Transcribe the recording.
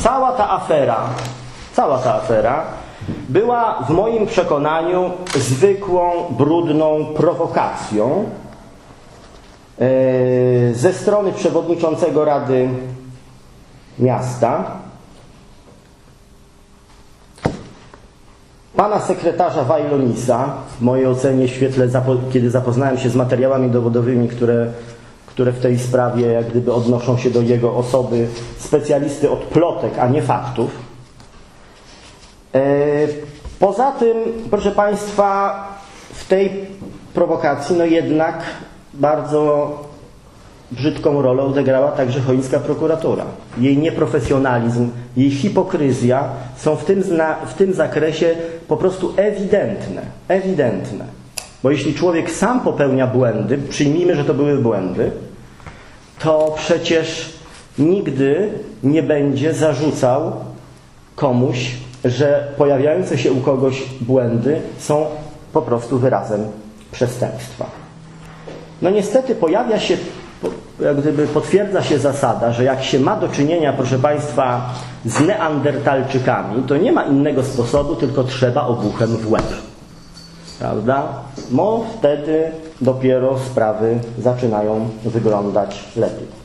cała ta afera była w moim przekonaniu zwykłą, brudną prowokacją ze strony przewodniczącego Rady Miasta, pana sekretarza Wajlonisa, w mojej ocenie, w świetle, kiedy zapoznałem się z materiałami dowodowymi, które w tej sprawie jak gdyby odnoszą się do jego osoby, specjalisty od plotek, a nie faktów. Poza tym, proszę Państwa, w tej prowokacji jednak bardzo brzydką rolę odegrała także choińska prokuratura. Jej nieprofesjonalizm, jej hipokryzja są w tym zakresie po prostu ewidentne. Bo jeśli człowiek sam popełnia błędy, przyjmijmy, że to były błędy, to przecież nigdy nie będzie zarzucał komuś, że pojawiające się u kogoś błędy są po prostu wyrazem przestępstwa. No niestety pojawia się, jak gdyby potwierdza się zasada, że jak się ma do czynienia, proszę Państwa, z neandertalczykami, to nie ma innego sposobu, tylko trzeba obuchem w łeb. Prawda? No wtedy dopiero sprawy zaczynają wyglądać lepiej.